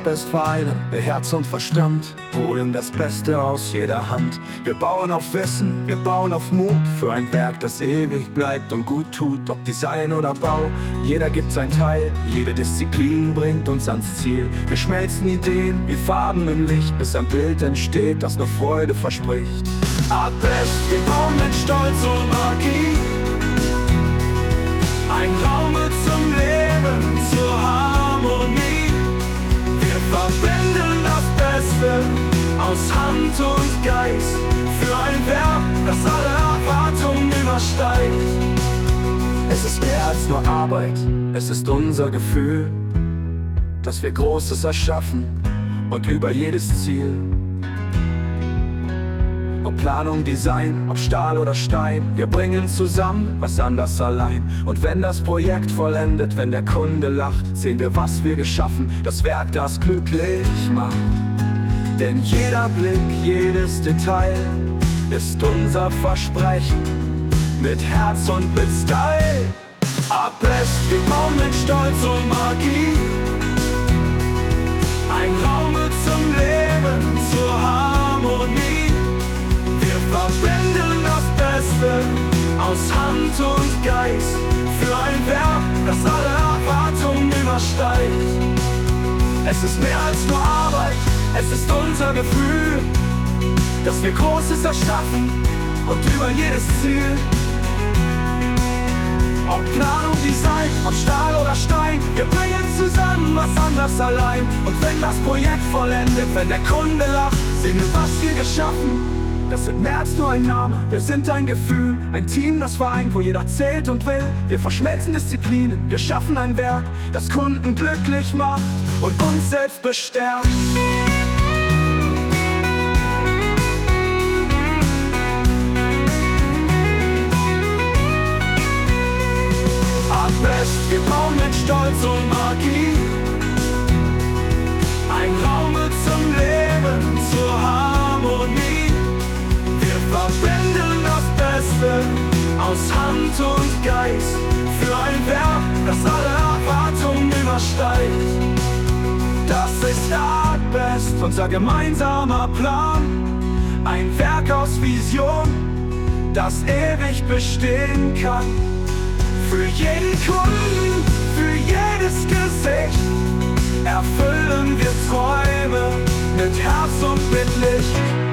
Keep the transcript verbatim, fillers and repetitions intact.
Artbest vereinen wir Herz und Verstand, holen das Beste aus jeder Hand. Wir bauen auf Wissen, wir bauen auf Mut, für ein Werk, das ewig bleibt und gut tut. Ob Design oder Bau, jeder gibt sein Teil, jede Disziplin bringt uns ans Ziel. Wir schmelzen Ideen wie Farben im Licht, bis ein Bild entsteht, das nur Freude verspricht. Artbest, wir bauen mit Stolz und Magie ein Raum zum Leben, zur Harmonie. Wir verbinden das Beste aus Hand und Geist für ein Werk, das alle Erwartungen übersteigt. Es ist mehr als nur Arbeit, es ist unser Gefühl, dass wir Großes erschaffen und über jedes Ziel. Ob Planung, Design, ob Stahl oder Stein, wir bringen zusammen, was anders allein. Und wenn das Projekt vollendet, wenn der Kunde lacht, sehen wir, was wir geschaffen, das Werk, das glücklich macht. Denn jeder Blick, jedes Detail ist unser Versprechen, mit Herz und mit Style. Artbest, wir bauen mit Stolz und Magie ein Raum zum Leben, zur Harmonie. Wir verbinden das Beste aus Hand und Geist für ein Werk, das alle Erwartungen übersteigt. Es ist mehr als nur Arbeit, es ist unser Gefühl, dass wir Großes erschaffen und über jedes Ziel. Ob Planung, Design, ob Stahl oder Stein, wir bringen zusammen, was anders allein. Und wenn das Projekt vollendet, wenn der Kunde lacht, sehen wir, was wir geschaffen. Das sind mehr als nur ein Name, wir sind ein Gefühl, ein Team, das vereint, wo jeder zählt und will. Wir verschmelzen Disziplinen, wir schaffen ein Werk, das Kunden glücklich macht und uns selbst bestärkt. Artbest, wir bauen mit Stolz und Magie ein Raum zum Leben, zur Harmonie. Wir verbinden das Beste aus Hand und Geist für ein Werk, das alle Erwartungen übersteigt. Das ist Artbest, unser gemeinsamer Plan, ein Werk aus Vision, das ewig bestehen kann. Für jeden Kunden, für jedes Gesicht erfüllen wir Träume mit Herz und mit Licht.